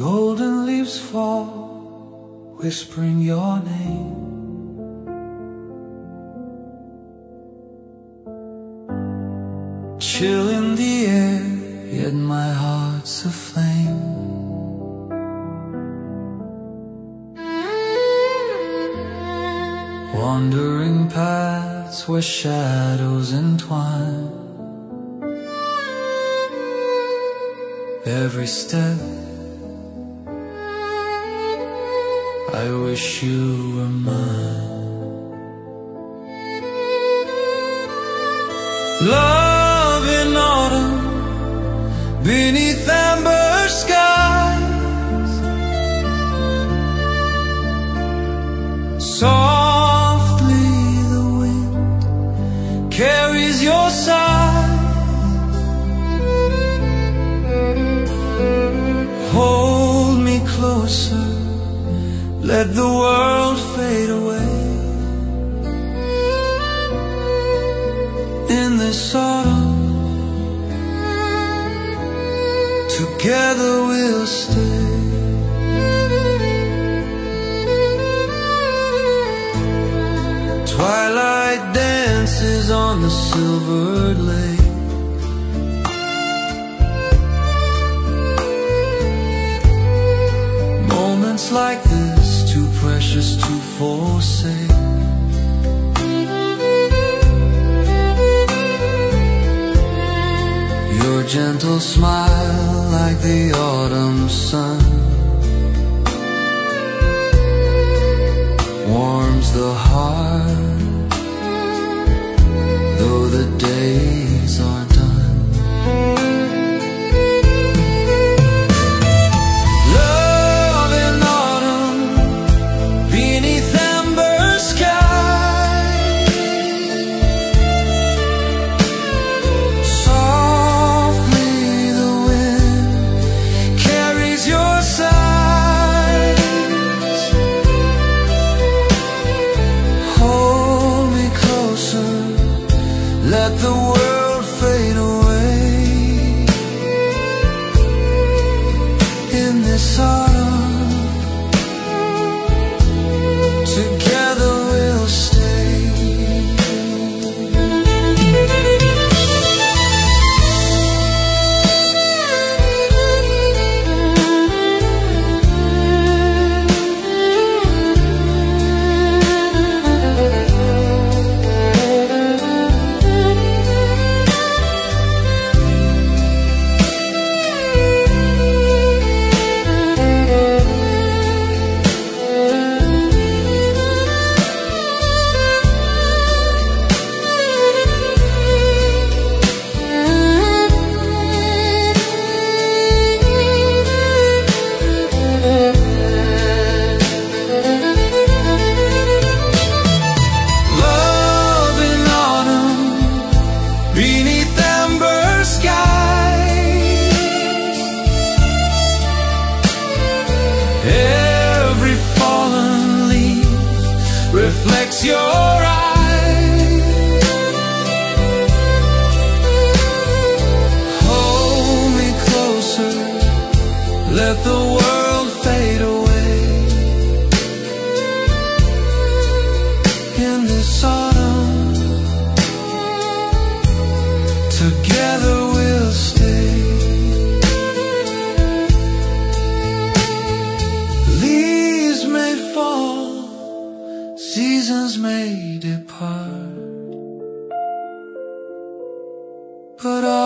golden leaves fall, whispering your name. Chill in the air, yet my heart's aflame. Wandering paths where shadows entwine. Every step I wish you were mine. Love in autumn, beneath amber skies. Softly the wind carries your sigh. Hold me closer, let the world fade away. In this autumn, together we'll stay. Twilight dances on the silvered lake. Moments like this, too precious to forsake. Your gentle smile, like the autumn sun, warms the heart, though the days are done. Love in autumn, beneath amber skies. Softly the wind carries your sighs. Hold me closer, let the world fade away. In this autumn, together we'll stay. Love in autumn, beneath amber skies. Every fallen leaf reflects your eyes. Hold me closer, let the world fade away. In this autumn, together we'll stay. Leaves may fall, seasons may depart, but